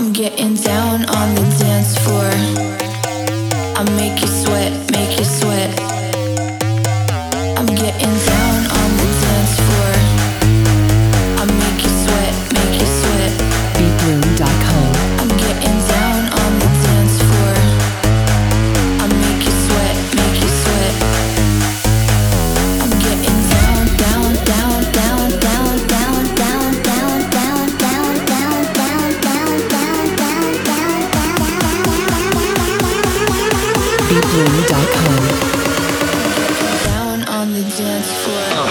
I'm getting down on the dance floor. I make you sweat, make you sweat. I'm getting down on the dance floor. I make you sweat, make you sweat. Beatbloom.com. I'm getting down on the dance floor. I make you sweat, make you sweat. I'm getting down, down, down, down, down, down, down, down, down, down, down, down, down, down, down, down. Beatbloom.com. Down on the dance floor.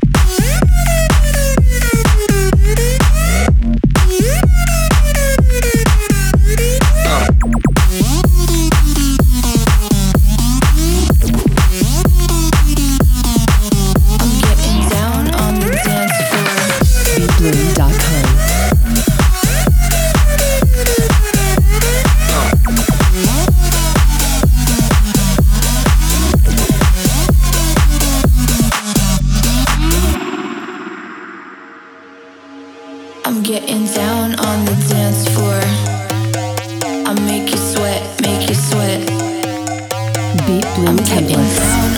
I'm getting down on the dance floor. I make you sweat, make you sweat. Beatbloom I'm getting templates. down